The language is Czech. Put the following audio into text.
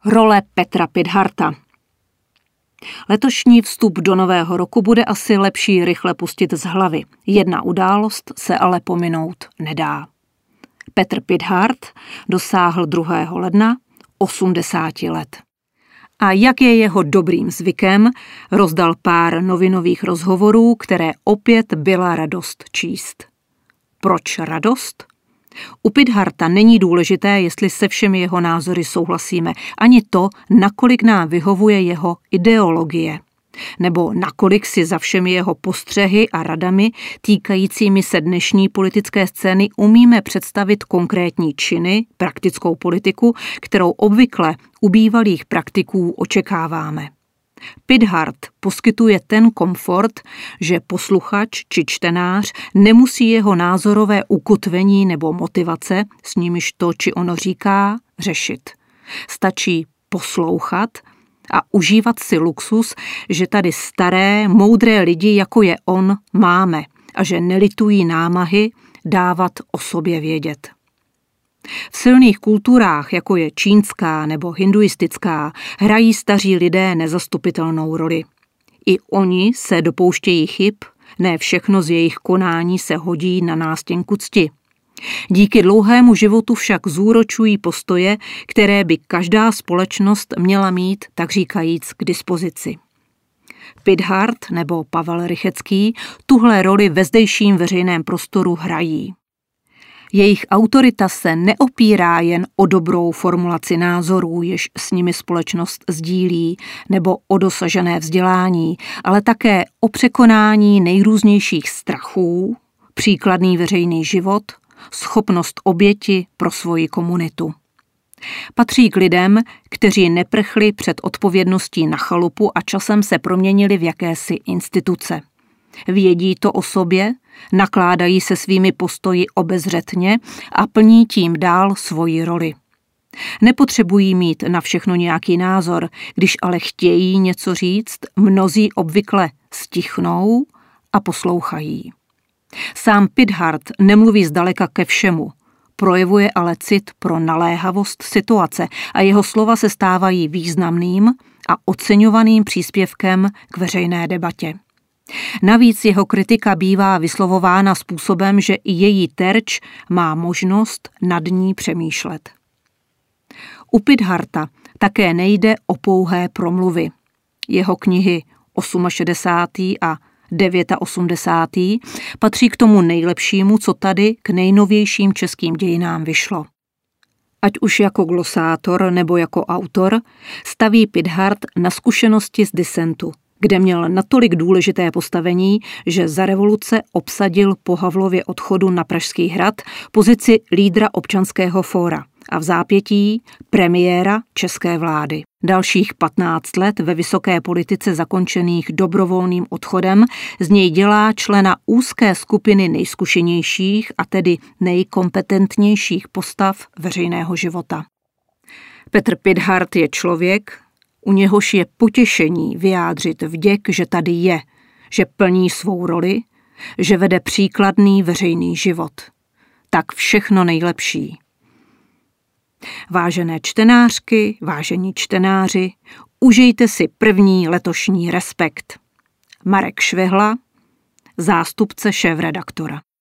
Role Petra Pithardta. Letošní vstup do nového roku bude asi lepší rychle pustit z hlavy. Jedna událost se ale pominout nedá. Petr Pithardт dosáhl 2. ledna 80 let. A jak je jeho dobrým zvykem, rozdal pár novinových rozhovorů, které opět byla radost číst. Proč radost? U Pithardta není důležité, jestli se všemi jeho názory souhlasíme, ani to, nakolik nám vyhovuje jeho ideologie, nebo nakolik si za všemi jeho postřehy a radami týkajícími se dnešní politické scény umíme představit konkrétní činy, praktickou politiku, kterou obvykle u bývalých praktiků očekáváme. Pithardт poskytuje ten komfort, že posluchač či čtenář nemusí jeho názorové ukotvení nebo motivace, s nimiž to či ono říká, řešit. Stačí poslouchat a užívat si luxus, že tady staré, moudré lidi, jako je on, máme a že nelitují námahy dávat o sobě vědět. V silných kulturách, jako je čínská nebo hinduistická, hrají staří lidé nezastupitelnou roli. I oni se dopouštějí chyb, ne všechno z jejich konání se hodí na nástěnku cti. Díky dlouhému životu však zúročují postoje, které by každá společnost měla mít, tak říkajíc, k dispozici. Pithardт nebo Pavel Rychetský tuhle roli ve zdejším veřejném prostoru hrají. Jejich autorita se neopírá jen o dobrou formulaci názorů, jež s nimi společnost sdílí, nebo o dosažené vzdělání, ale také o překonání nejrůznějších strachů, příkladný veřejný život, schopnost oběti pro svoji komunitu. Patří k lidem, kteří neprchli před odpovědností na chalupu a časem se proměnili v jakési instituce. Vědí to o sobě, nakládají se svými postoji obezřetně a plní tím dál svoji roli. Nepotřebují mít na všechno nějaký názor, když ale chtějí něco říct, mnozí obvykle stichnou a poslouchají. Sám Pithardт nemluví zdaleka ke všemu, projevuje ale cit pro naléhavost situace a jeho slova se stávají významným a oceňovaným příspěvkem k veřejné debatě. Navíc jeho kritika bývá vyslovována způsobem, že i její terč má možnost nad ní přemýšlet. U Pithardta také nejde o pouhé promluvy. Jeho knihy 68. a 89. patří k tomu nejlepšímu, co tady k nejnovějším českým dějinám vyšlo. Ať už jako glosátor nebo jako autor, staví Pithardт na zkušenosti z disentu, kde měl natolik důležité postavení, že za revoluce obsadil po Havlově odchodu na Pražský hrad pozici lídra Občanského fóra a v zápětí premiéra české vlády. Dalších 15 let ve vysoké politice zakončených dobrovolným odchodem z něj dělá člena úzké skupiny nejzkušenějších a tedy nejkompetentnějších postav veřejného života. Petr Pithardт je člověk, u něhož je potěšení vyjádřit vděk, že tady je, že plní svou roli, že vede příkladný veřejný život. Tak všechno nejlepší. Vážené čtenářky, vážení čtenáři, užijte si první letošní Respekt. Marek Švehla, zástupce šéfredaktora.